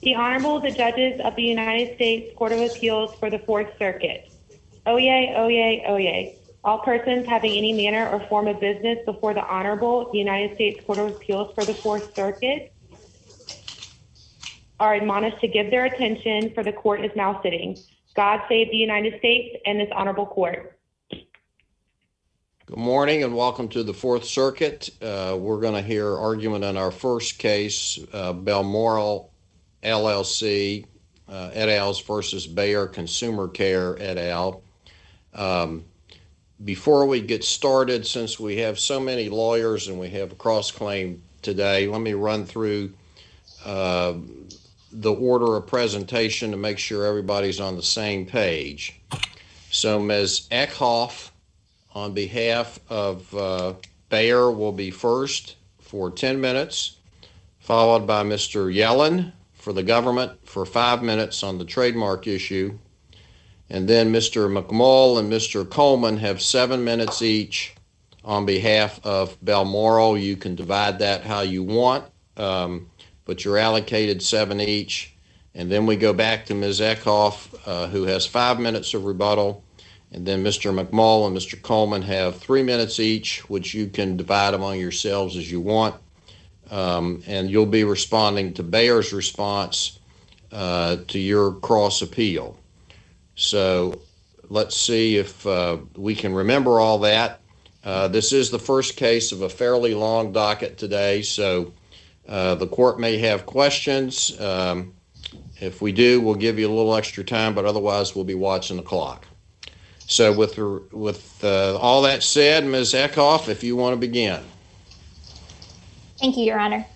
The Honorable, the Judges of the United States Court of Appeals for the Fourth Circuit. Oyez, oyez, oyez. All persons having any manner or form of business before the Honorable, the United States Court of Appeals for the Fourth Circuit are admonished to give their attention, for the court is now sitting. God save the United States and this honorable court. Good morning and welcome to the Fourth Circuit. We're going to hear argument on our first case, Balmoral LLC et al. Versus Bayer Consumer Care et al. Before we get started, since we have so many lawyers and we have a cross-claim today, let me run through the order of presentation to make sure everybody's on the same page. So Ms. Eckhoff, on behalf of Bayer, will be first for 10 minutes, followed by Mr. Yellen for the government for 5 minutes on the trademark issue. And then Mr. McMull and Mr. Coleman have 7 minutes each on behalf of Balmoral. You can divide that how you want, but you're allocated 7 each. And then we go back to Ms. Eckhoff, who has 5 minutes of rebuttal. And then Mr. McMull and Mr. Coleman have 3 minutes each, which you can divide among yourselves as you want. And you'll be responding to Bayer's response to your cross appeal. So let's see if we can remember all that. This is the first case of a fairly long docket today, so the court may have questions. If we do, we'll give you a little extra time, but otherwise we'll be watching the clock. So with all that said, Ms. Eckhoff, if you want to begin. Thank you, Your Honor.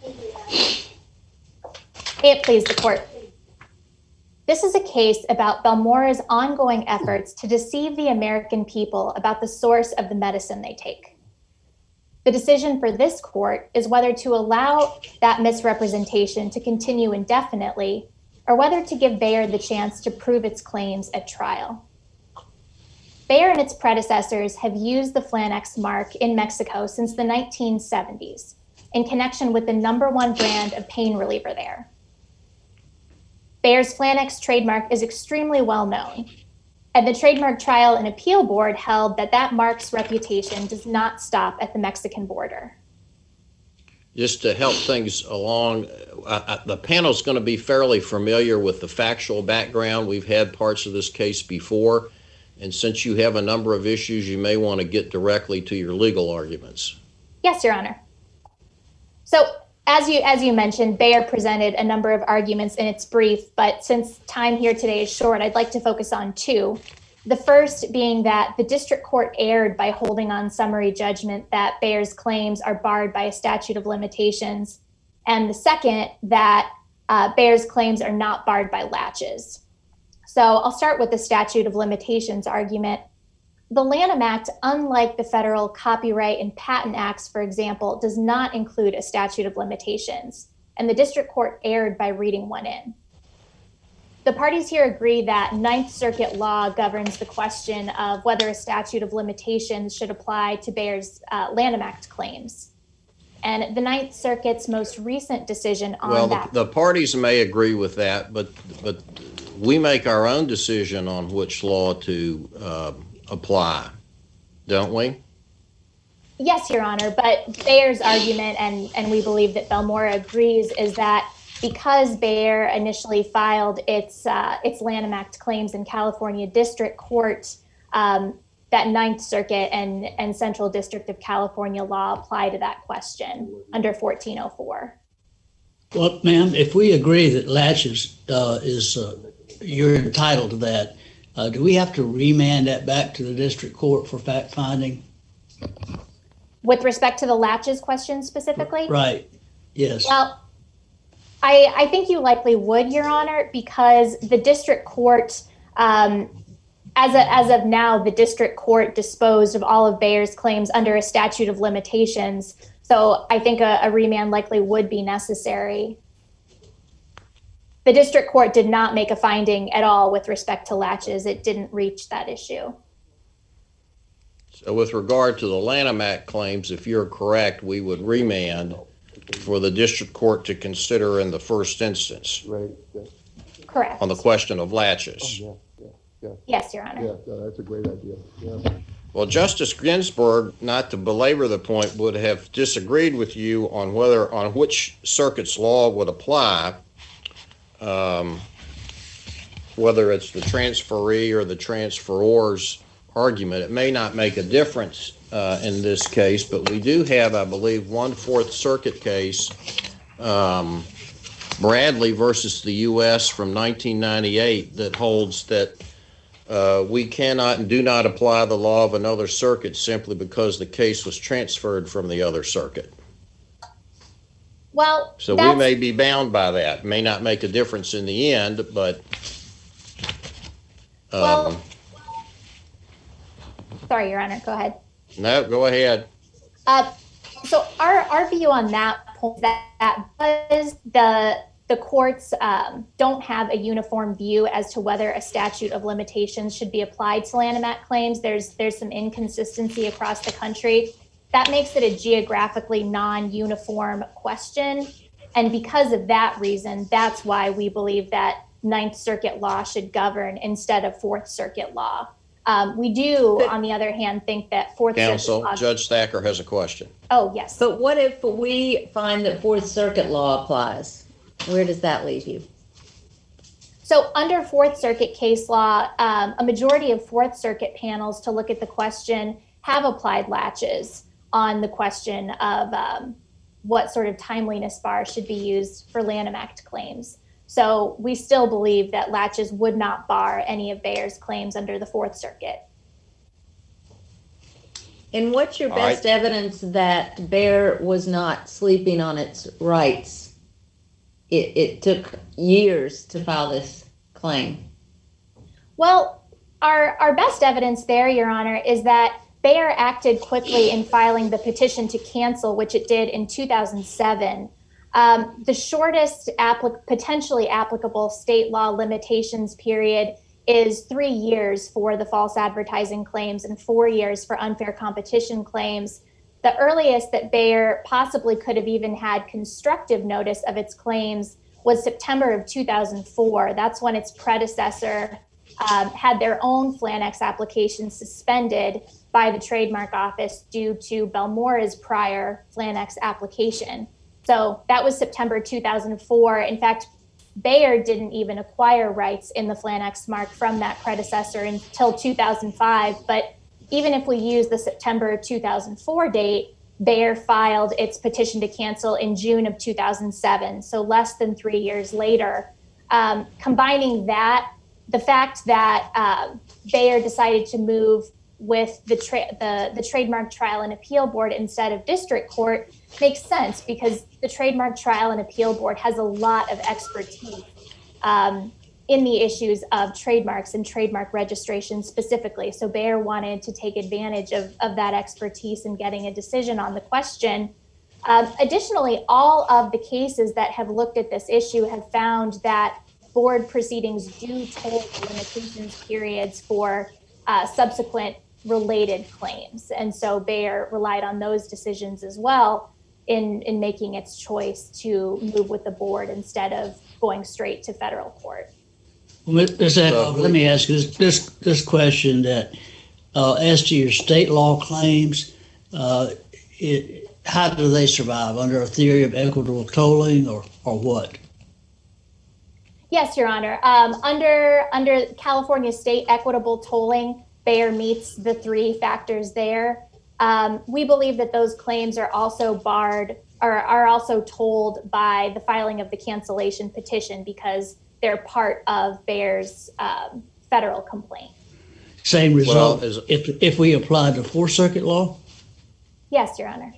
May it please the court. This is a case about Balmoral's ongoing efforts to deceive the American people about the source of the medicine they take. The decision for this court is whether to allow that misrepresentation to continue indefinitely or whether to give Bayer the chance to prove its claims at trial. Bayer and its predecessors have used the Flanex mark in Mexico since the 1970s in connection with the #1 brand of pain reliever there. Bayer's Flanex trademark is extremely well known, and the Trademark Trial and Appeal Board held that that mark's reputation does not stop at the Mexican border. Just to help things along, the panel's going to be fairly familiar with the factual background. We've had parts of this case before, and since you have a number of issues, you may want to get directly to your legal arguments. Yes, Your Honor. So, as you mentioned, Bayer presented a number of arguments in its brief, but since time here today is short, I'd like to focus on 2. The first being that the district court erred by holding on summary judgment that Bayer's claims are barred by a statute of limitations, and the second, that Bayer's claims are not barred by latches. So I'll start with the statute of limitations argument. The Lanham Act, unlike the federal Copyright and Patent Acts, for example, does not include a statute of limitations, and the district court erred by reading one in. The parties here agree that Ninth Circuit law governs the question of whether a statute of limitations should apply to Bayer's Lanham Act claims. And the Ninth Circuit's most recent decision on that... Well, the parties may agree with that, but we make our own decision on which law to apply, don't we? Yes, Your Honor, but Bayer's argument, and we believe that Balmoral agrees, is that because Bayer initially filed its Lanham Act claims in California District Court, that Ninth Circuit and Central District of California law apply to that question under 1404. Well, ma'am, if we agree that latches you're entitled to that, do we have to remand that back to the district court for fact finding? With respect to the latches question specifically? Right, yes. Well, I think you likely would, Your Honor, because the district court, as of now, the district court disposed of all of Bayer's claims under a statute of limitations. So I think a remand likely would be necessary. The district court did not make a finding at all with respect to latches. It didn't reach that issue. So with regard to the Lanham Act claims, if you're correct, we would remand for the district court to consider in the first instance Right, yeah, Correct. on the question of latches. yeah, yeah, Yes, Your Honor. yeah, no, that's a great idea, yeah. Well, Justice Ginsburg, not to belabor the point, would have disagreed with you on which circuit's law would apply, whether it's the transferee or the transferor's argument. It may not make a difference in this case, but we do have, I believe, one Fourth Circuit case, Bradley versus the U.S. from 1998, that holds that we cannot and do not apply the law of another circuit simply because the case was transferred from the other circuit. Well, So we may be bound by that. It may not make a difference in the end, but well, sorry, Your Honor, go ahead. no, go ahead. So our view on that point, that was the courts don't have a uniform view as to whether a statute of limitations should be applied to Lanham Act claims. There's some inconsistency across the country. That makes it a geographically non-uniform question. And because of that reason, that's why we believe that Ninth Circuit law should govern instead of Fourth Circuit law. We do, on the other hand, think that Fourth Counsel, Circuit law... Judge Thacker has a question. Oh, yes. But what if we find that Fourth Circuit law applies? Where does that leave you? So under Fourth Circuit case law, a majority of Fourth Circuit panels to look at the question have applied latches on the question of what sort of timeliness bar should be used for Lanham Act claims. So we still believe that latches would not bar any of Bayer's claims under the Fourth Circuit. And what's your All best right. evidence that Bayer was not sleeping on its rights? It took years to file this claim. Well, our best evidence there, Your Honor, is that Bayer acted quickly in filing the petition to cancel, which it did in 2007. The shortest potentially applicable state law limitations period is 3 years for the false advertising claims and 4 years for unfair competition claims. The earliest that Bayer possibly could have even had constructive notice of its claims was September of 2004. That's when its predecessor had their own Flanex application suspended by the Trademark Office due to Belmora's prior Flanex application. So that was September 2004. In fact, Bayer didn't even acquire rights in the Flanex mark from that predecessor until 2005. But even if we use the September 2004 date, Bayer filed its petition to cancel in June of 2007, so less than 3 years later. Combining that, the fact that Bayer decided to move with the Trademark Trial and Appeal Board instead of district court makes sense because the Trademark Trial and Appeal Board has a lot of expertise in the issues of trademarks and trademark registration specifically. So Bayer wanted to take advantage of that expertise in getting a decision on the question. Additionally, all of the cases that have looked at this issue have found that board proceedings do toll limitations periods for subsequent related claims. And so Bayer relied on those decisions as well in making its choice to move with the board instead of going straight to federal court. Ms. Eckhoff, let me ask you this question that as to your state law claims, how do they survive? Under a theory of equitable tolling or what? Yes, Your Honor. Under California state equitable tolling, Bayer meets the 3 factors there. We believe that those claims are also barred or are also tolled by the filing of the cancellation petition because they're part of Bayer's federal complaint. Same result Well, if we applied the Fourth Circuit law? Yes, Your Honor.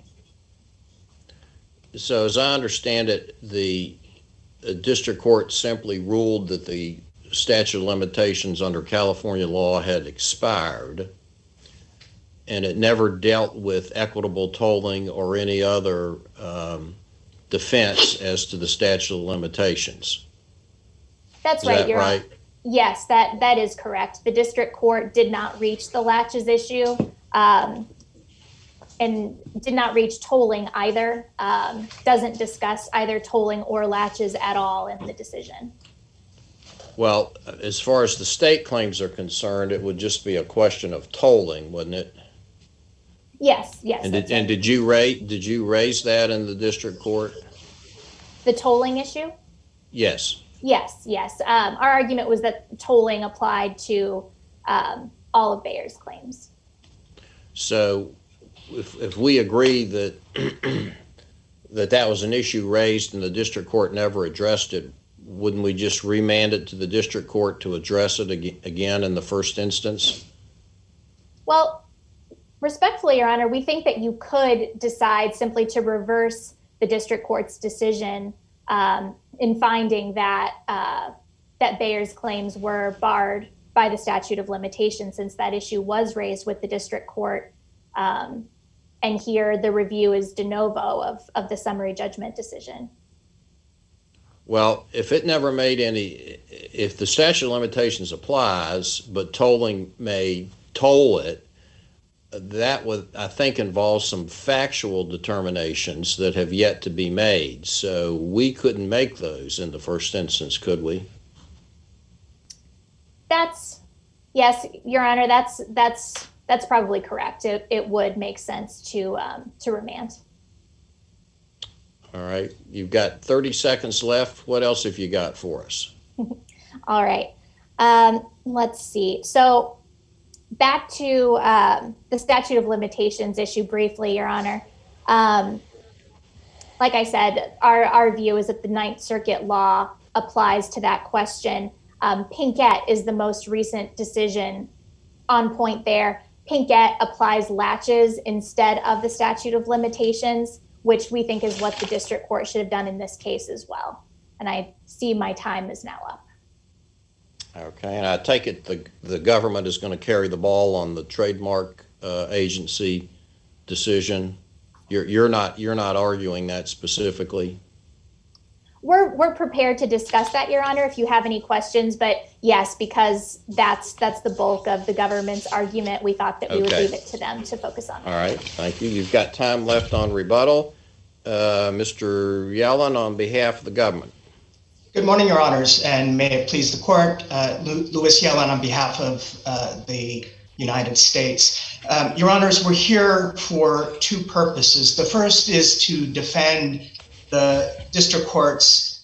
So as I understand it, the district court simply ruled that the statute of limitations under California law had expired, and it never dealt with equitable tolling or any other defense as to the statute of limitations. That's Is right, that Your Honor. right? Yes, that is correct. The district court did not reach the latches issue. and did not reach tolling either. Doesn't discuss either tolling or latches at all in the decision. Well, as far as the state claims are concerned, it would just be a question of tolling, wouldn't it? Yes. And that's right. did you raise that in the district court? The tolling issue? Yes. Yes. Our argument was that tolling applied to all of Bayer's claims. So if we agree that that was an issue raised and the district court never addressed it, wouldn't we just remand it to the district court to address it again in the first instance? Well, respectfully, Your Honor, we think that you could decide simply to reverse the district court's decision in finding that that Bayer's claims were barred by the statute of limitations, since that issue was raised with the district court. And here the review is de novo of the summary judgment decision. Well, if the statute of limitations applies, but tolling may toll it, that would, I think, involve some factual determinations that have yet to be made. So we couldn't make those in the first instance, could we? Yes, Your Honor, that's probably correct. It would make sense to remand. All right. You've got 30 seconds left. What else have you got for us? All right. Let's see. So back to the statute of limitations issue briefly, Your Honor. Like I said, our view is that the Ninth Circuit law applies to that question. Pinkett is the most recent decision on point there. Pinkett applies latches instead of the statute of limitations, which we think is what the district court should have done in this case as well. And I see my time is now up. Okay, and I take it the government is going to carry the ball on the trademark agency decision. You're not arguing that specifically. We're prepared to discuss that, Your Honor, if you have any questions. But yes, because that's the bulk of the government's argument, we thought that we would leave it to them to focus on. All right, thank you. You've got time left on rebuttal. Mr. Yellen, on behalf of the government. Good morning, Your Honors, and may it please the court. Louis Yellen on behalf of the United States. Your Honors, we're here for two purposes. The first is to defend the district court's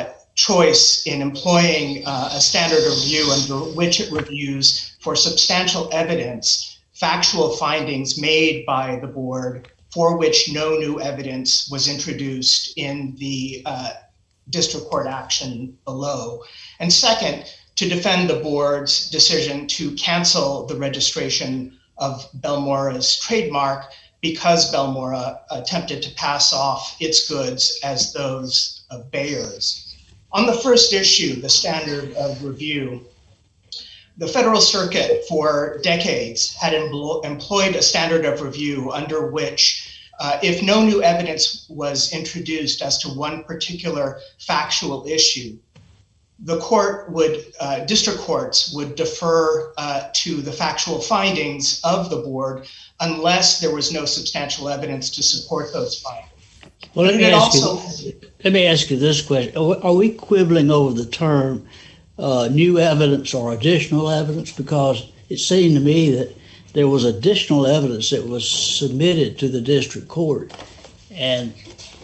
choice in employing a standard of review under which it reviews for substantial evidence, factual findings made by the board for which no new evidence was introduced in the district court action below. And second, to defend the board's decision to cancel the registration of Belmora's trademark because Belmora attempted to pass off its goods as those of Bayer's. On the first issue, the standard of review, the Federal Circuit for decades had employed a standard of review under which if no new evidence was introduced as to one particular factual issue, the district courts would defer to the factual findings of the board unless there was no substantial evidence to support those findings. Well, let me ask you this question. Are we quibbling over the term new evidence or additional evidence? Because it seemed to me that there was additional evidence that was submitted to the district court. And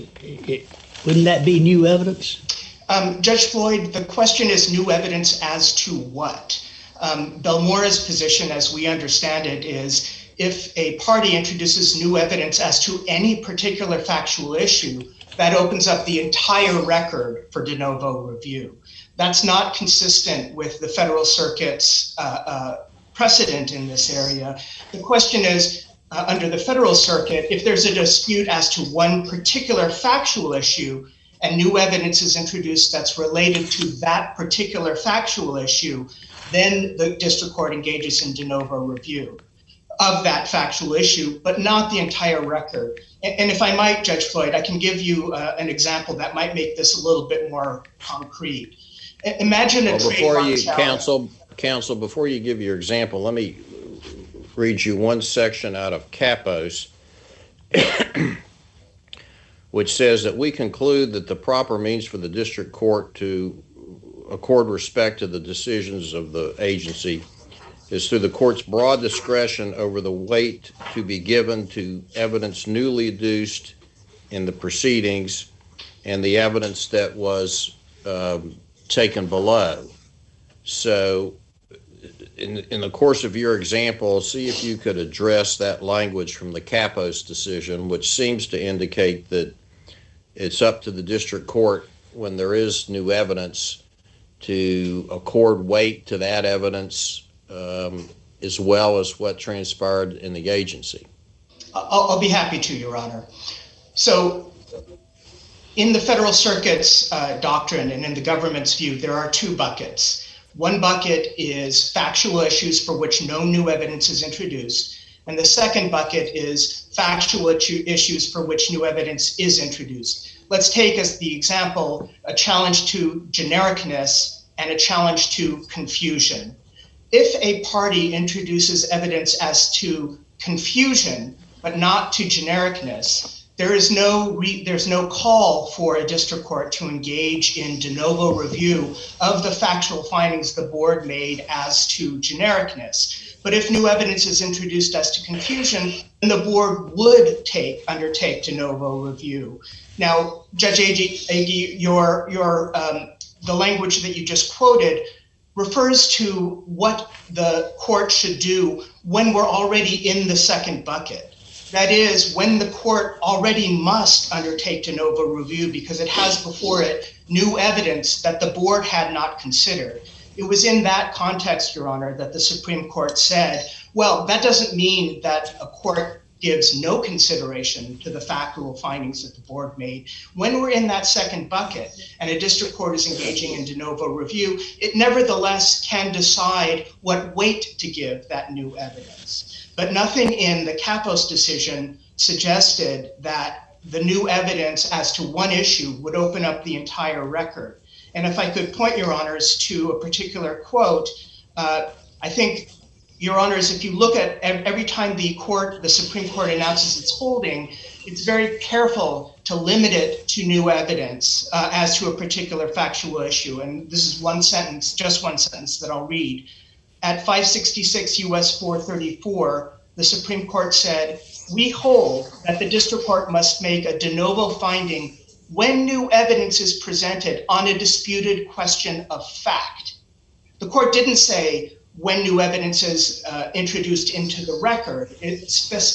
wouldn't that be new evidence? Judge Floyd, the question is new evidence as to what? Belmora's position, as we understand it, is if a party introduces new evidence as to any particular factual issue, that opens up the entire record for de novo review. That's not consistent with the Federal Circuit's precedent in this area. The question is, under the Federal Circuit, if there's a dispute as to one particular factual issue and new evidence is introduced that's related to that particular factual issue, then the district court engages in de novo review of that factual issue, but not the entire record. And if I might, Judge Floyd, I can give you an example that might make this a little bit more concrete. Imagine a trademark challenge. Counsel, before you give your example, let me read you one section out of Capos. which says that we conclude that the proper means for the district court to accord respect to the decisions of the agency is through the court's broad discretion over the weight to be given to evidence newly adduced in the proceedings and the evidence that was taken below. So in the course of your example, see if you could address that language from the Kapos decision, which seems to indicate that it's up to the district court when there is new evidence to accord weight to that evidence as well as what transpired in the agency. I'll be happy to, Your Honor. So in the Federal Circuit's doctrine and in the government's view, there are two buckets. One bucket is factual issues for which no new evidence is introduced. And the second bucket is factual issues for which new evidence is introduced. Let's take as the example a challenge to genericness and a challenge to confusion. If a party introduces evidence as to confusion, but not to genericness, there's no call for a district court to engage in de novo review of the factual findings the board made as to genericness. But if new evidence is introduced as to confusion, then the board would undertake de novo review. Now, Judge Agee, the language that you just quoted refers to what the court should do when we're already in the second bucket. That is, when the court already must undertake de novo review because it has before it new evidence that the board had not considered. It was in that context, Your Honor, that the Supreme Court said, well, that doesn't mean that a court gives no consideration to the factual findings that the board made. When we're in that second bucket and a district court is engaging in de novo review, it nevertheless can decide what weight to give that new evidence. But nothing in the Kapos decision suggested that the new evidence as to one issue would open up the entire record. And if I could point, Your Honors, to a particular quote, I think, Your Honors, if you look at every time the Supreme Court announces its holding, it's very careful to limit it to new evidence as to a particular factual issue. And this is one sentence, just one sentence that I'll read. At 566 U.S. 434, the Supreme Court said, "We hold that the district court must make a de novo finding when new evidence is presented on a disputed question of fact." The court didn't say when new evidence is introduced into the record. It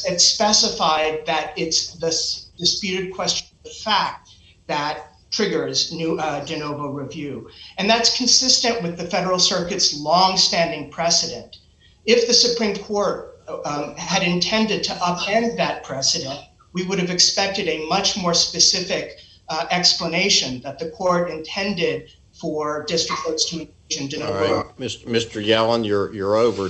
specified that it's this disputed question of fact that triggers new de novo review. And that's consistent with the Federal Circuit's long-standing precedent. If the Supreme Court had intended to upend that precedent, we would have expected a much more specific explanation that the court intended for district courts to engage in de novo. All right, Mr. Yellen, you're over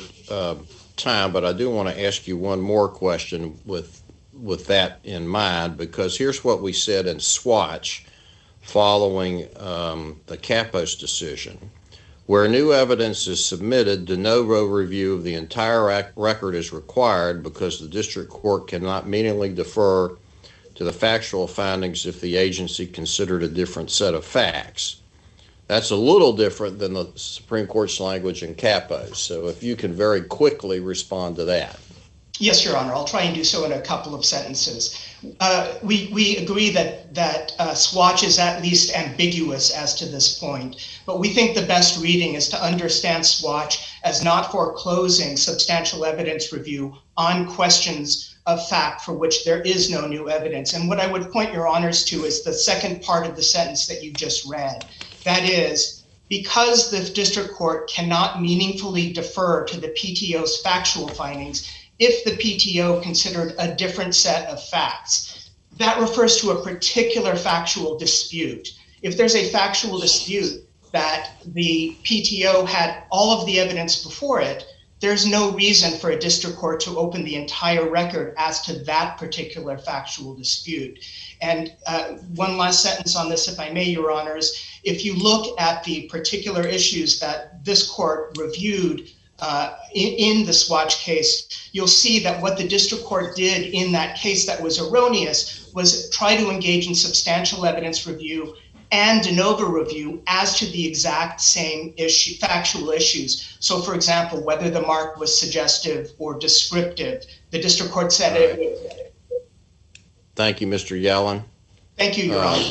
time, but I do want to ask you one more question with that in mind, because here's what we said in Swatch following the Kapos decision. Where new evidence is submitted, de novo review of the entire record is required because the district court cannot meaningfully defer to the factual findings if the agency considered a different set of facts. That's a little different than the Supreme Court's language in Kapos. So if you can very quickly respond to that. Yes, Your Honor. I'll try and do so in a couple of sentences. We agree that Swatch is at least ambiguous as to this point, but we think the best reading is to understand Swatch as not foreclosing substantial evidence review on questions of fact for which there is no new evidence. And what I would point Your Honors to is the second part of the sentence that you just read. That is, because the district court cannot meaningfully defer to the PTO's factual findings if the PTO considered a different set of facts. That refers to a particular factual dispute. If there's a factual dispute that the PTO had all of the evidence before it, there's no reason for a district court to open the entire record as to that particular factual dispute. And one last sentence on this, if I may, Your Honors. If you look at the particular issues that this court reviewed in the Swatch case, you'll see that what the district court did in that case that was erroneous was try to engage in substantial evidence review and de novo review as to the exact same issue, factual issues. So, for example, whether the mark was suggestive or descriptive, the district court said it. Thank you, Mr. Yellen. Thank you, Your Honor.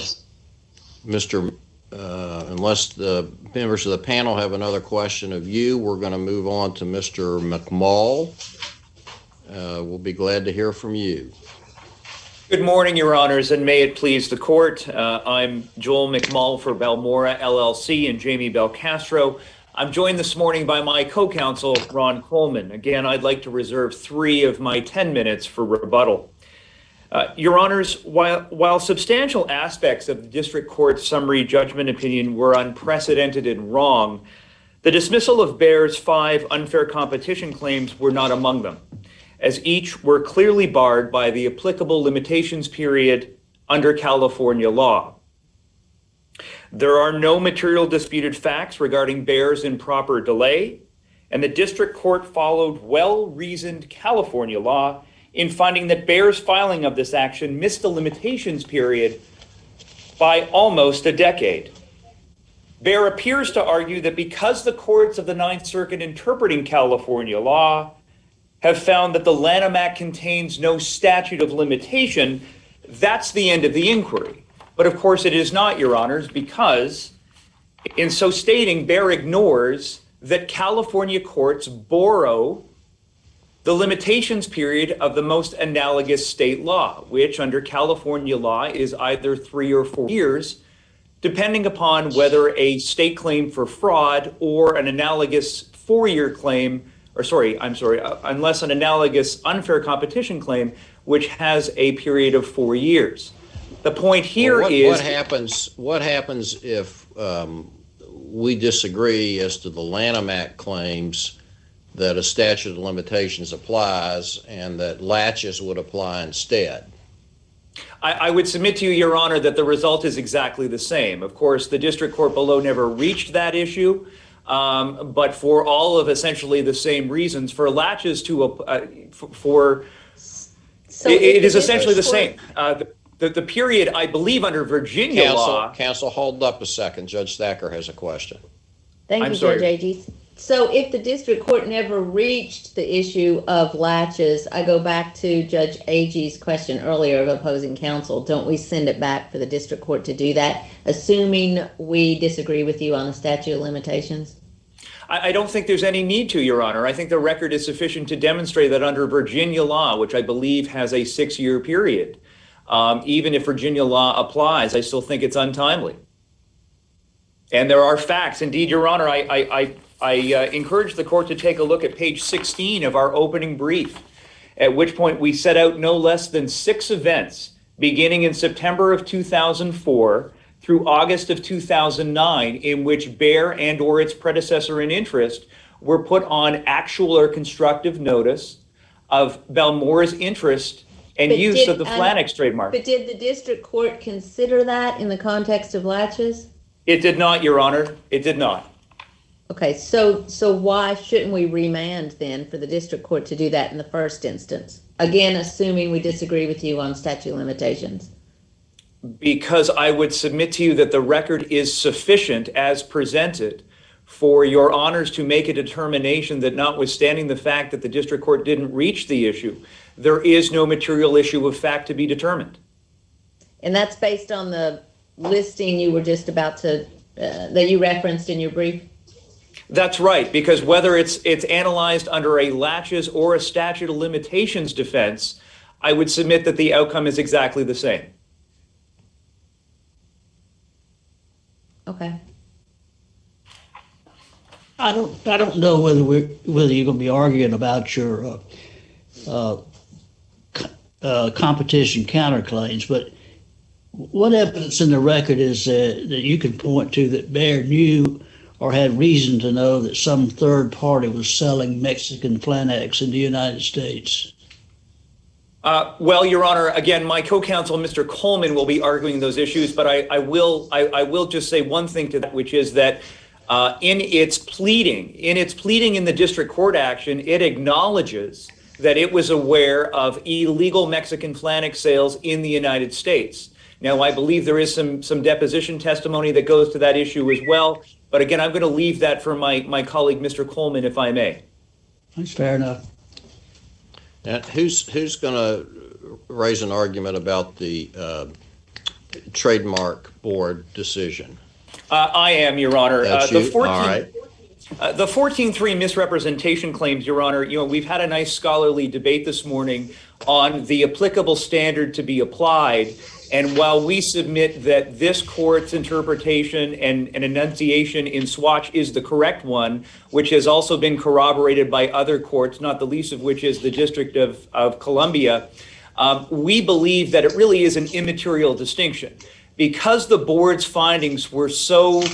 Unless the members of the panel have another question of you, we're going to move on to Mr. McMull. We'll be glad to hear from you. Good morning, Your Honors, and may it please the court. I'm Joel McMull for Balmora LLC and Jamie Belcastro. I'm joined this morning by my co-counsel, Ron Coleman. Again, I'd like to reserve 3 of my 10 minutes for rebuttal. Your Honors, while substantial aspects of the district court's summary judgment opinion were unprecedented and wrong, the dismissal of Bayer's 5 unfair competition claims were not among them, as each were clearly barred by the applicable limitations period under California law. There are no material disputed facts regarding Bayer's improper delay, and the district court followed well-reasoned California law in finding that Bayer's filing of this action missed the limitations period by almost a decade. Bayer appears to argue that because the courts of the Ninth Circuit interpreting California law have found that the Lanham Act contains no statute of limitation, that's the end of the inquiry. But of course it is not, Your Honors, because in so stating, Bayer ignores that California courts borrow the limitations period of the most analogous state law, which under California law is either 3 or 4 years, depending upon whether a state claim for fraud or an analogous 4-year claim, unless an analogous unfair competition claim, which has a period of 4 years. The point here is what happens if we disagree as to the Lanham Act claims that a statute of limitations applies and that latches would apply instead? I would submit to you, Your Honor, that the result is exactly the same. Of course, the district court below never reached that issue, but for all of essentially the same reasons, for latches to it is essentially the same. The period, I believe, under Virginia law. Counsel, hold up a second. Judge Thacker has a question. Thank you, Judge Agee. So if the district court never reached the issue of latches, I go back to Judge Agee's question earlier of opposing counsel. Don't we send it back for the district court to do that, assuming we disagree with you on the statute of limitations? I don't think there's any need to, Your Honor. I think the record is sufficient to demonstrate that under Virginia law, which I believe has a 6-year period, even if Virginia law applies, I still think it's untimely. And there are facts. Indeed, Your Honor, I encourage the court to take a look at page 16 of our opening brief, at which point we set out no less than 6 events beginning in September of 2004 through August of 2009 in which Bayer and or its predecessor in interest were put on actual or constructive notice of Balmora's interest and use of the Flannex trademark. But did the district court consider that in the context of latches? It did not, Your Honor. It did not. Okay, so why shouldn't we remand then for the district court to do that in the first instance? Again, assuming we disagree with you on statute of limitations. Because I would submit to you that the record is sufficient as presented for Your Honors to make a determination that notwithstanding the fact that the district court didn't reach the issue, there is no material issue of fact to be determined. And that's based on the listing you were just about to, that you referenced in your brief? That's right, because whether it's analyzed under a latches or a statute of limitations defense, I would submit that the outcome is exactly the same. Okay. I don't know whether you're going to be arguing about your competition counterclaims, but what evidence in the record is that you can point to that Bayer knew or had reason to know that some third party was selling Mexican Flannex in the United States? Well, Your Honor, again, my co-counsel, Mr. Coleman, will be arguing those issues, but I will just say one thing to that, which is that In its pleading in the district court action, it acknowledges that it was aware of illegal Mexican Flanic sales in the United States. Now, I believe there is some deposition testimony that goes to that issue as well. But again, I'm going to leave that for my colleague, Mr. Coleman, if I may. That's fair enough. And who's going to raise an argument about the trademark board decision? I am, Your Honor. That's you? All right. The 14.3 misrepresentation claims, Your Honor, we've had a nice scholarly debate this morning on the applicable standard to be applied. And while we submit that this court's interpretation and enunciation in Swatch is the correct one, which has also been corroborated by other courts, not the least of which is the District of Columbia, we believe that it really is an immaterial distinction. Because the board's findings were so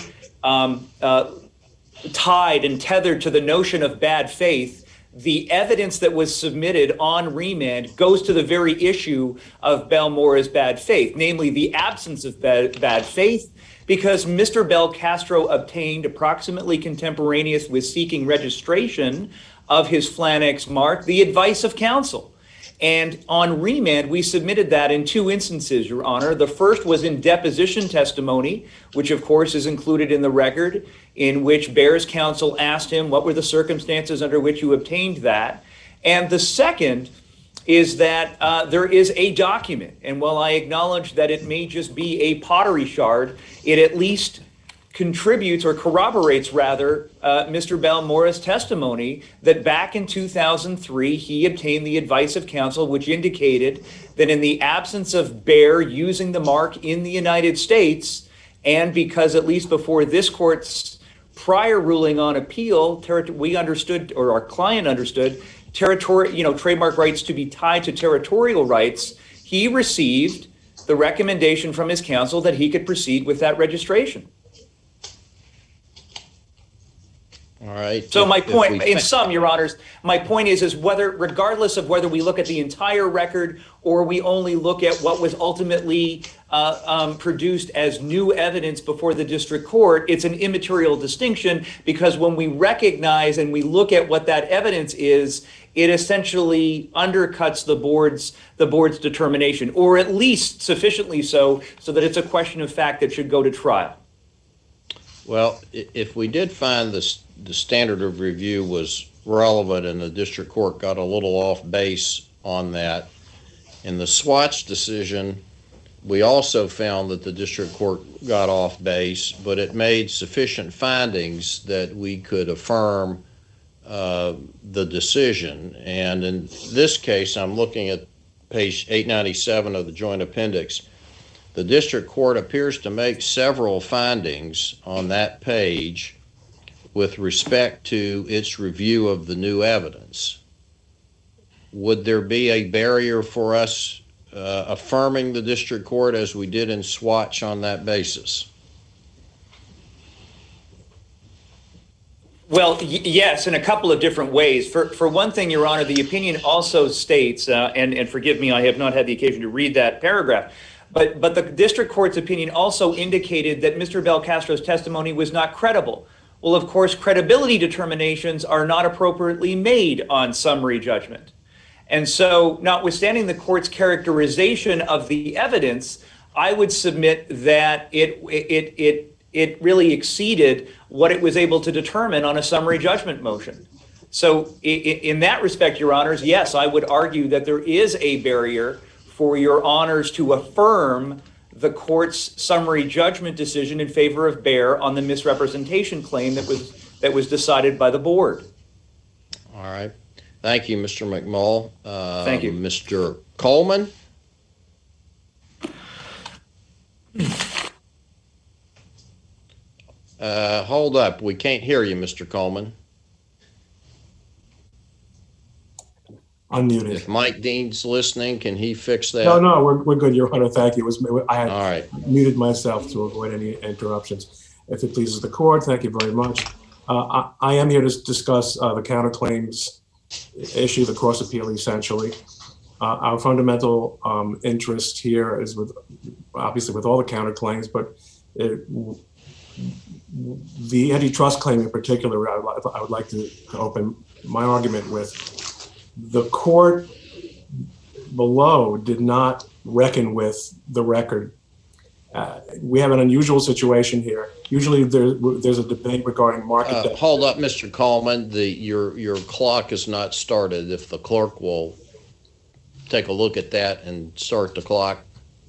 tied and tethered to the notion of bad faith, the evidence that was submitted on remand goes to the very issue of Belmora's bad faith, namely the absence of bad faith, because Mr. Belcastro obtained approximately contemporaneous with seeking registration of his Flanex mark, the advice of counsel. And on remand, we submitted that in two instances, Your Honor. The first was in deposition testimony, which of course is included in the record, in which Bayer's counsel asked him what were the circumstances under which you obtained that. And the second is that there is a document. And while I acknowledge that it may just be a pottery shard, it at least contributes or corroborates rather Mr. Belmora's testimony that back in 2003 he obtained the advice of counsel, which indicated that in the absence of Bayer using the mark in the United States, and because at least before this court's prior ruling on appeal, we understood, or our client understood, trademark rights to be tied to territorial rights, he received the recommendation from his counsel that he could proceed with that registration. All right. So my point, in sum, Your Honors, my point is whether, regardless of whether we look at the entire record or we only look at what was ultimately produced as new evidence before the district court, it's an immaterial distinction, because when we recognize and we look at what that evidence is, it essentially undercuts the board's determination, or at least sufficiently so that it's a question of fact that should go to trial. Well, if we did find the standard of review was relevant and the district court got a little off base on that, in the Swatch decision, we also found that the district court got off base, but it made sufficient findings that we could affirm the decision. And in this case, I'm looking at page 897 of the joint appendix. The district court appears to make several findings on that page with respect to its review of the new evidence. Would there be a barrier for us affirming the district court as we did in Swatch on that basis? Well, yes, in a couple of different ways. For one thing, Your Honor, the opinion also states, and forgive me, I have not had the occasion to read that paragraph, but the district court's opinion also indicated that Mr. Belcastro's testimony was not credible. Well, of course, credibility determinations are not appropriately made on summary judgment. And so, notwithstanding the court's characterization of the evidence, I would submit that it really exceeded what it was able to determine on a summary judgment motion. So in that respect, Your Honors, yes, I would argue that there is a barrier for Your Honors to affirm the court's summary judgment decision in favor of Bayer on the misrepresentation claim that was decided by the board. All right. Thank you, Mr. McMull. Thank you. Mr. Coleman? Hold up. We can't hear you, Mr. Coleman. Unmuted. If Mike Dean's listening, can he fix that? No, we're good, Your Honor. Thank you. I had All right. muted myself to avoid any interruptions. If it pleases the court, thank you very much. I am here to discuss the counterclaims issue, the cross appeal, essentially. Our fundamental interest here is obviously with all the counterclaims, but the antitrust claim in particular, I would like to open my argument with. The court below did not reckon with the record. We have an unusual situation here. Usually there's a debate regarding market. Hold up, Mr. Coleman. Your clock is not started. If the clerk will take a look at that and start the clock.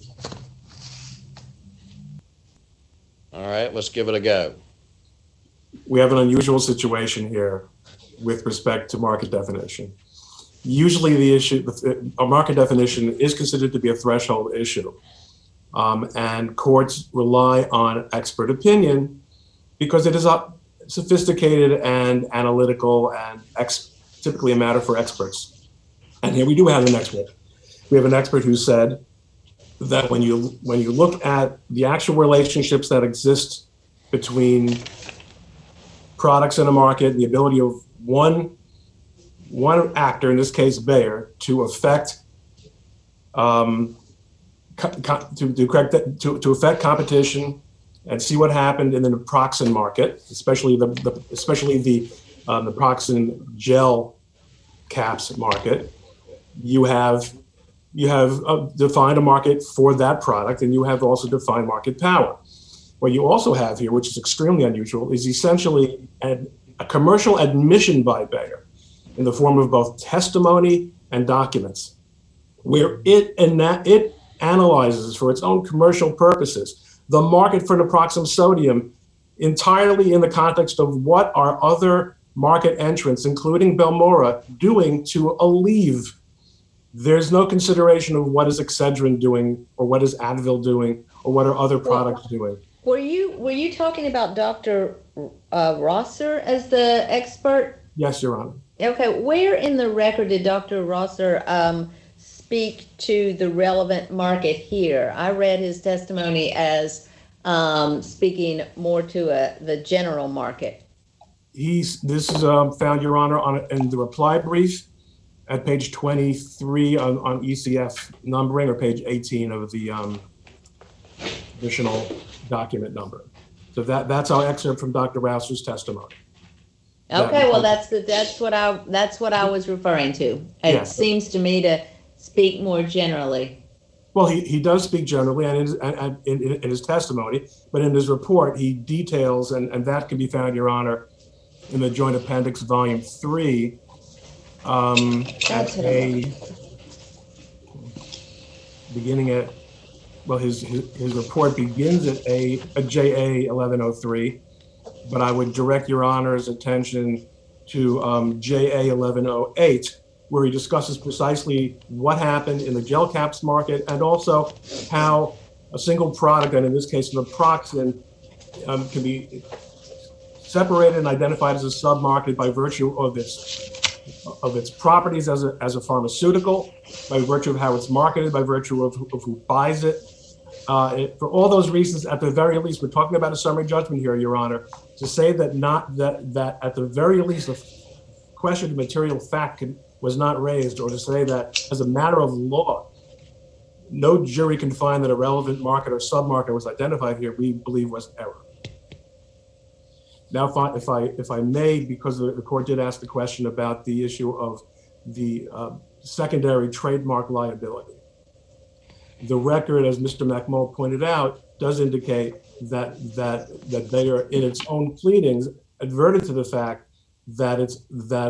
All right, let's give it a go. We have an unusual situation here with respect to market definition. Usually the issue, a market definition is considered to be a threshold issue. And courts rely on expert opinion because it is sophisticated and analytical and typically a matter for experts. And here we do have an expert. We have an expert who said that when you look at the actual relationships that exist between products in a market, the ability of one actor, in this case Bayer, to affect to affect competition and see what happened in the naproxen market, especially the naproxen gel caps market. You have defined a market for that product, and you have also defined market power. What you also have here, which is extremely unusual, is essentially a commercial admission by Bayer in the form of both testimony and documents, where it analyzes for its own commercial purposes the market for naproxen sodium entirely in the context of what are other market entrants, including Belmora, doing to Aleve. There's no consideration of what is Excedrin doing, or what is Advil doing, or what are other products doing. Were you talking about Dr. Rosser as the expert? Yes, Your Honor. Okay, where in the record did Dr. Rosser speak to the relevant market here? I read his testimony as speaking more to the general market. This is found, Your Honor, in the reply brief at page 23 on ECF numbering, or page 18 of the additional document number. So that's our excerpt from Dr. Rosser's testimony. Okay, well that's what I was referring to. It Yes. seems to me to speak more generally. Well, he does speak generally and in his testimony, but in his report he details, and that can be found, Your Honor, in the Joint Appendix, Volume 3. His report begins at a JA 1103, but I would direct Your Honor's attention to JA 1108, where he discusses precisely what happened in the gel caps market, and also how a single product, and in this case naproxen, can be separated and identified as a sub-market by virtue of its properties as a pharmaceutical, by virtue of how it's marketed, by virtue of who buys it. For all those reasons, at the very least, we're talking about a summary judgment here, Your Honor. To say that at the very least a question of material fact was not raised, or to say that as a matter of law, no jury can find that a relevant market or sub-market was identified here, we believe was error. Now, if I may, because the court did ask the question about the issue of the secondary trademark liability. The record, as Mr. McMull pointed out, does indicate that they are, in its own pleadings, adverted to the fact that its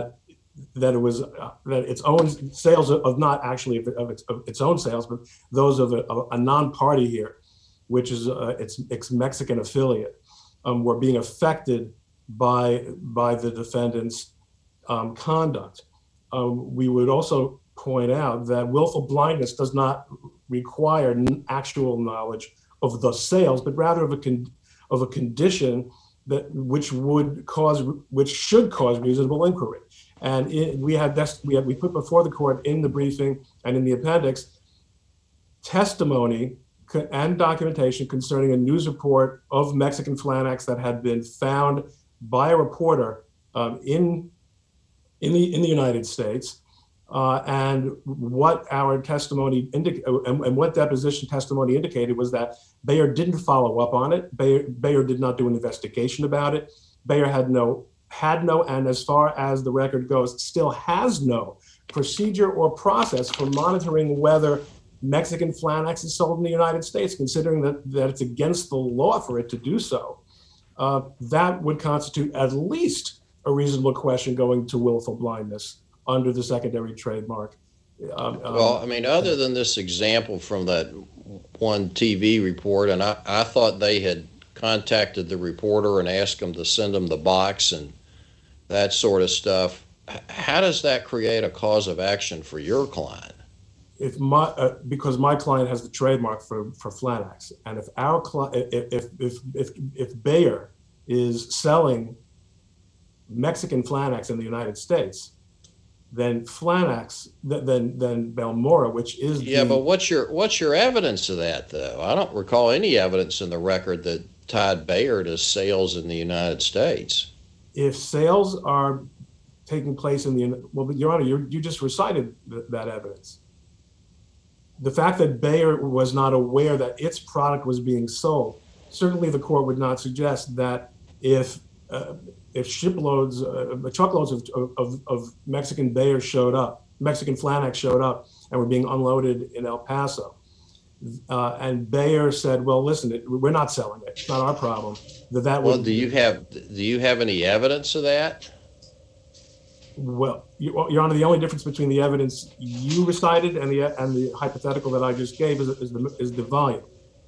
own sales of not actually of its own sales, but those of a non-party here, which is its Mexican affiliate, were being affected by the defendant's conduct. We would also point out that willful blindness does not require actual knowledge of the sales, but rather of a condition which should cause reasonable inquiry. And we put before the court in the briefing and in the appendix testimony and documentation concerning a news report of Mexican Flanax that had been found by a reporter in the United States, And what our testimony and what deposition testimony indicated was that Bayer didn't follow up on it. Bayer did not do an investigation about it. Bayer had no, and as far as the record goes, still has no procedure or process for monitoring whether Mexican Flanax is sold in the United States, considering that it's against the law for it to do so. That would constitute at least a reasonable question going to willful blindness under the secondary trademark. Well, I mean, other than this example from that one TV report, and I thought they had contacted the reporter and asked them to send them the box and that sort of stuff. How does that create a cause of action for your client? Because my client has the trademark for Flanax, and if our if Bayer is selling Mexican Flanax in the United States, then Flanax, then Balmora, which is but what's your evidence of that, though? I don't recall any evidence in the record that tied Bayer to sales in the United States. If sales are taking place in but Your Honor, you just recited that evidence. The fact that Bayer was not aware that its product was being sold, certainly the court would not suggest that if shiploads, truckloads of Mexican Bayer showed up, Mexican Flanax showed up and were being unloaded in El Paso, and Bayer said, "Well, listen, we're not selling it. It's not our problem." Do you have any evidence of that? Well, Your Honor, the only difference between the evidence you recited and the hypothetical that I just gave is the volume.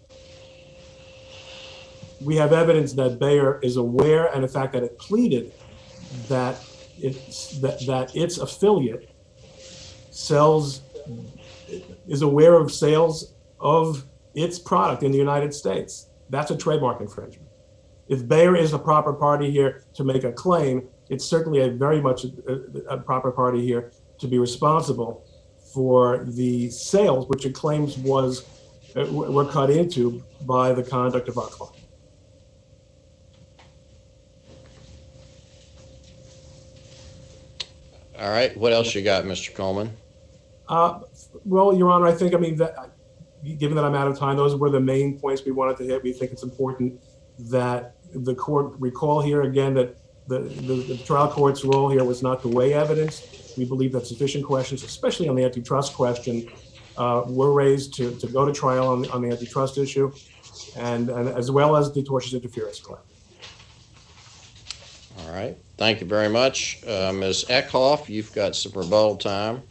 We have evidence that Bayer is aware, and in fact that it pleaded that its affiliate is aware of sales of its product in the United States. That's a trademark infringement. If Bayer is a proper party here to make a claim, it's certainly very much a proper party here to be responsible for the sales, which it claims were cut into by the conduct of our client. All right. What else you got, Mr. Coleman? Well, Your Honor, given that I'm out of time, those were the main points we wanted to hit. We think it's important that the court recall here again that the trial court's role here was not to weigh evidence. We believe that sufficient questions, especially on the antitrust question, were raised to go to trial on the antitrust issue, and as well as the tortious interference claim. All right. Thank you very much. Ms. Eckhoff, you've got some rebuttal time.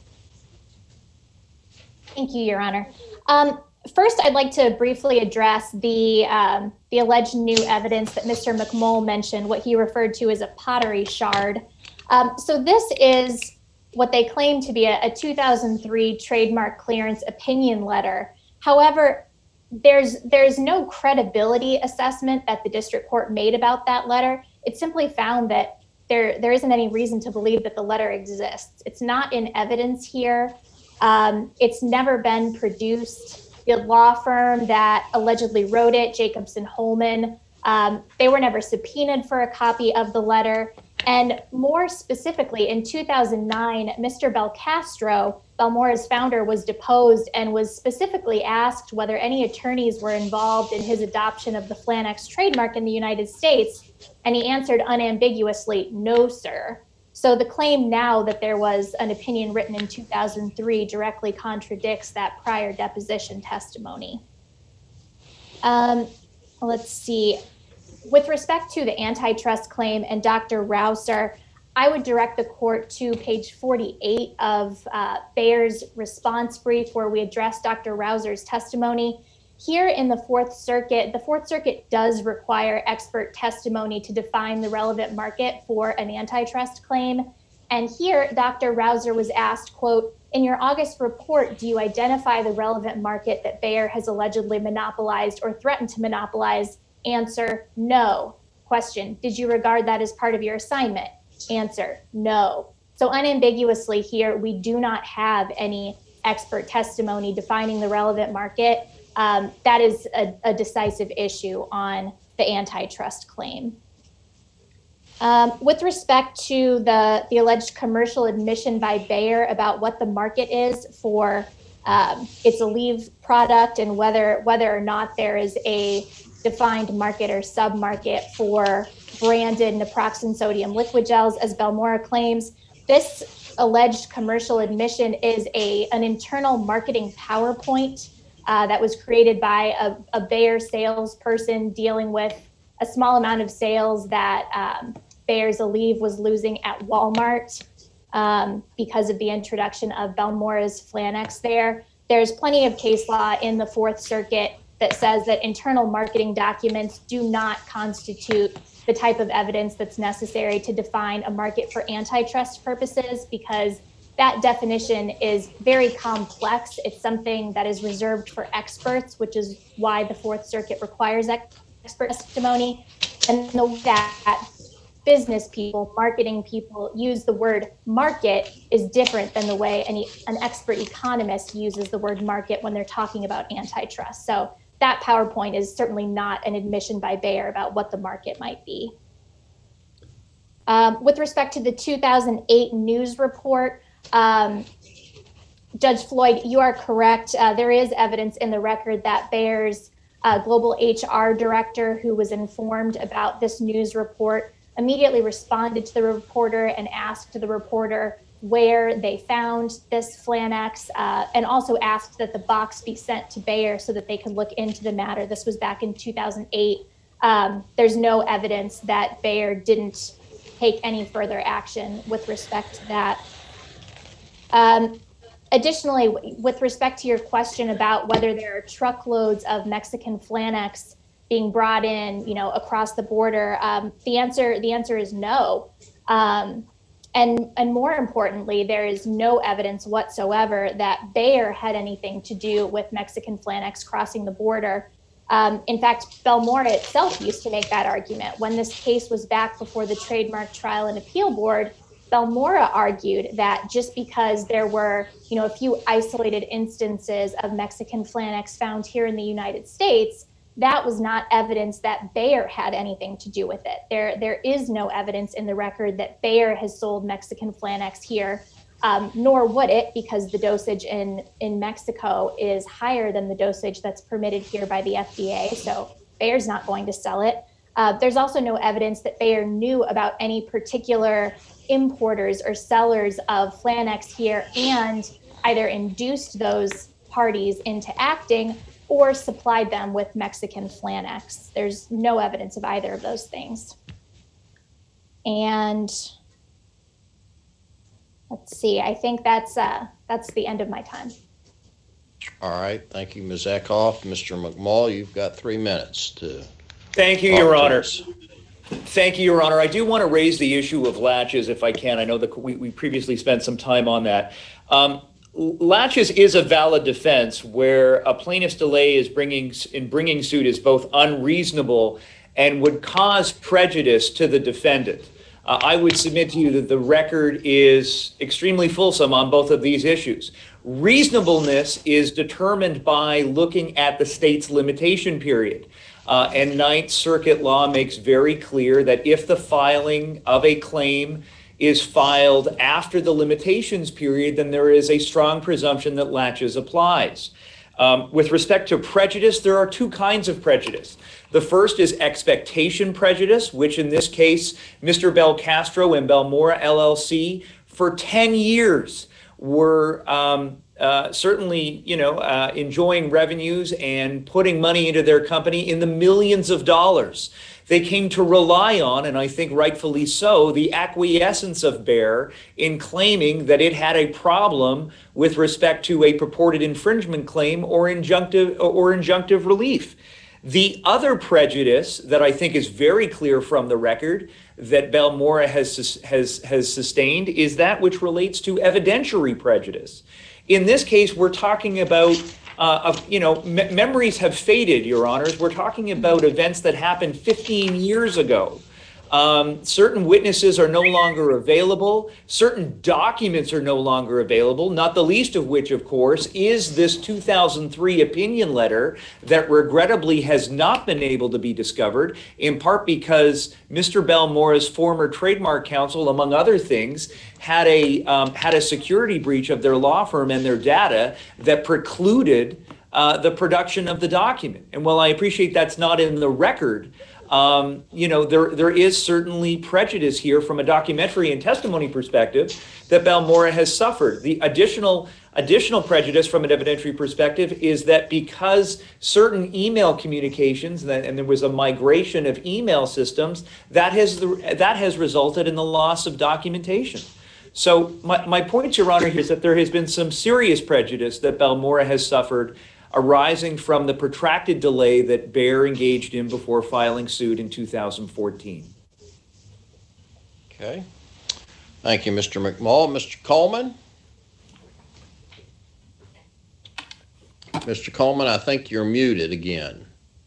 Thank you, Your Honor. First, I'd like to briefly address the alleged new evidence that Mr. McMull mentioned, what he referred to as a pottery shard. So this is what they claim to be a 2003 trademark clearance opinion letter. However, there's no credibility assessment that the district court made about that letter. It simply found that there isn't any reason to believe that the letter exists. It's not in evidence here. It's never been produced. The law firm that allegedly wrote it, Jacobson Holman, they were never subpoenaed for a copy of the letter. And more specifically, in 2009, Mr. Belcastro, Balmora's founder, was deposed and was specifically asked whether any attorneys were involved in his adoption of the Flanax trademark in the United States. And he answered unambiguously, "No, sir." So the claim now that there was an opinion written in 2003 directly contradicts that prior deposition testimony. Let's see. With respect to the antitrust claim and Dr. Rausser, I would direct the court to page 48 of Bayer's response brief, where we address Dr. Rausser's testimony. Here in the Fourth Circuit does require expert testimony to define the relevant market for an antitrust claim. And here, Dr. Rausser was asked, quote, "In your August report, do you identify the relevant market that Bayer has allegedly monopolized or threatened to monopolize?" Answer, "No." Question, "Did you regard that as part of your assignment?" Answer, "No." So unambiguously here, we do not have any expert testimony defining the relevant market. That is a decisive issue on the antitrust claim. With respect to the alleged commercial admission by Bayer about what the market is for its Aleve product and whether or not there is a defined market or sub-market for branded naproxen sodium liquid gels, as Belmora claims, this alleged commercial admission is an internal marketing PowerPoint that was created by a Bayer salesperson dealing with a small amount of sales that Bayer's Aleve was losing at Walmart because of the introduction of Belmora's Flanex there. There's plenty of case law in the Fourth Circuit that says that internal marketing documents do not constitute the type of evidence that's necessary to define a market for antitrust purposes, because that definition is very complex. It's something that is reserved for experts, which is why the Fourth Circuit requires expert testimony. And the way that business people, marketing people use the word market is different than the way an expert economist uses the word market when they're talking about antitrust. So that PowerPoint is certainly not an admission by Bayer about what the market might be. With respect to the 2008 news report, Judge Floyd, you are correct. There is evidence in the record that Bayer's global HR director, who was informed about this news report, immediately responded to the reporter and asked the reporter where they found this Flanex, and also asked that the box be sent to Bayer so that they could look into the matter. This was back in 2008. There's no evidence that Bayer didn't take any further action with respect to that. Additionally, with respect to your question about whether there are truckloads of Mexican Flanex being brought in, across the border, the answer is no. And more importantly, there is no evidence whatsoever that Bayer had anything to do with Mexican Flanex crossing the border. In fact, Belmora itself used to make that argument. When this case was back before the Trademark Trial and Appeal Board, Belmora argued that just because there were, a few isolated instances of Mexican Flanex found here in the United States, that was not evidence that Bayer had anything to do with it. There is no evidence in the record that Bayer has sold Mexican Flanex here, nor would it, because the dosage in Mexico is higher than the dosage that's permitted here by the FDA. So Bayer's not going to sell it. There's also no evidence that Bayer knew about any particular importers or sellers of Flanex here and either induced those parties into acting or supplied them with Mexican Flanex. There's no evidence of either of those things. And let's see, I think that's the end of my time. All right, thank you, Ms. Eckhoff. Mr. McMull, you've got 3 minutes to. Thank you, Your Honor. Thank you, Your Honor. I do want to raise the issue of latches if I can. I know that we previously spent some time on that. Latches is a valid defense where a plaintiff's delay in bringing suit is both unreasonable and would cause prejudice to the defendant. I would submit to you that the record is extremely fulsome on both of these issues. Reasonableness is determined by looking at the state's limitation period. And Ninth Circuit law makes very clear that if the filing of a claim is filed after the limitations period, then there is a strong presumption that latches applies. With respect to prejudice, there are two kinds of prejudice. The first is expectation prejudice, which in this case, Mr. Belcastro and Belmora LLC for 10 years were certainly, enjoying revenues and putting money into their company in the millions of dollars. They came to rely on, and I think rightfully so, the acquiescence of Bayer in claiming that it had a problem with respect to a purported infringement claim or injunctive relief. The other prejudice that I think is very clear from the record that Belmora has sustained is that which relates to evidentiary prejudice. In this case, we're talking about, memories have faded, Your Honors. We're talking about events that happened 15 years ago. Certain witnesses are no longer available. Certain documents are no longer available, not the least of which, of course, is this 2003 opinion letter that regrettably has not been able to be discovered, in part because Mr. Balmora's former trademark counsel, among other things, had a security breach of their law firm and their data that precluded the production of the document. And while I appreciate that's not in the record, there is certainly prejudice here from a documentary and testimony perspective that Balmora has suffered. The additional prejudice from an evidentiary perspective is that because certain email communications, and there was a migration of email systems, that has resulted in the loss of documentation. So my point, Your Honor, here is that there has been some serious prejudice that Balmora has suffered arising from the protracted delay that Bayer engaged in before filing suit in 2014. Okay. Thank you, Mr. McMull. Mr. Coleman? Mr. Coleman, I think you're muted again.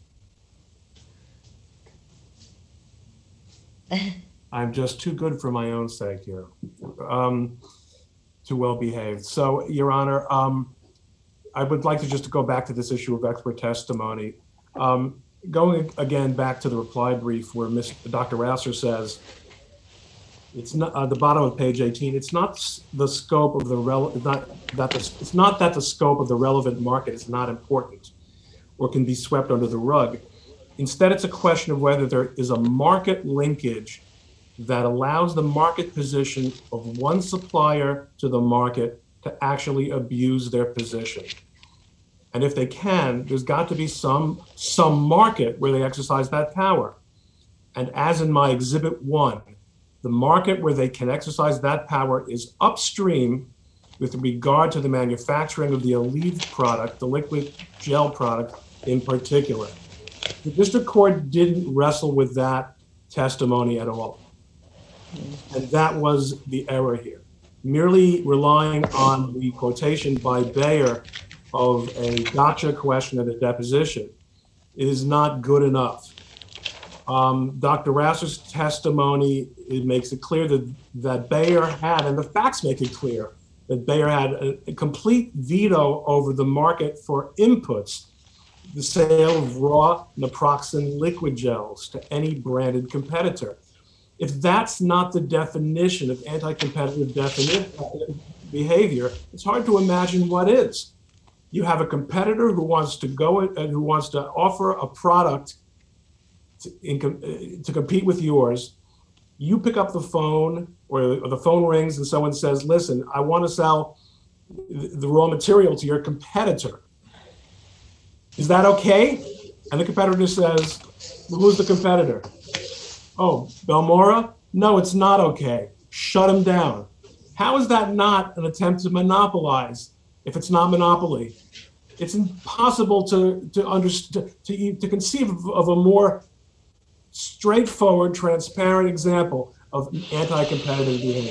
I'm just too good for my own sake here. Too well behaved. So, Your Honor, I would like to go back to this issue of expert testimony. Going again back to the reply brief where Dr. Rausser says, it's not at the bottom of page 18. It's not the scope of the it's not that the scope of the relevant market is not important or can be swept under the rug. Instead, it's a question of whether there is a market linkage that allows the market position of one supplier to the market to actually abuse their position. And if they can, there's got to be some market where they exercise that power. And as in my Exhibit 1, the market where they can exercise that power is upstream with regard to the manufacturing of the Aleve product, the liquid gel product in particular. The district court didn't wrestle with that testimony at all. And that was the error here. Merely relying on the quotation by Bayer of a gotcha question at a deposition is not good enough. Dr. Rausser's testimony, it makes it clear that Bayer had, and the facts make it clear, that Bayer had a complete veto over the market for inputs, the sale of raw naproxen liquid gels to any branded competitor. If that's not the definition of anti-competitive behavior, it's hard to imagine what is. You have a competitor who wants to go and who wants to offer a product to compete with yours. You pick up the phone or the phone rings and someone says, listen, I want to sell the raw material to your competitor. Is that okay? And the competitor says, well, who's the competitor? Oh, Balmora? No, it's not okay. Shut him down. How is that not an attempt to monopolize if it's not monopoly? It's impossible to conceive of a more straightforward, transparent example of anti-competitive behavior.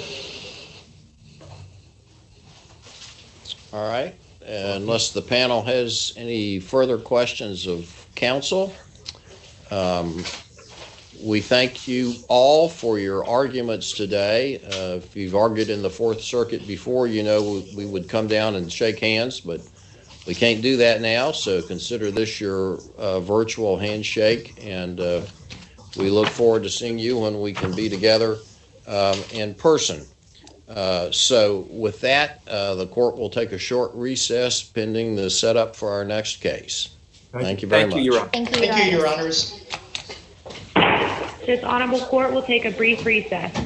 All right. Unless the panel has any further questions of counsel, we thank you all for your arguments today. If you've argued in the Fourth Circuit before, you know we would come down and shake hands, but we can't do that now, so consider this your virtual handshake, and we look forward to seeing you when we can be together in person. So with that, the court will take a short recess pending the setup for our next case. Thank you very much. Thank you, Your Honors. This honorable court will take a brief recess.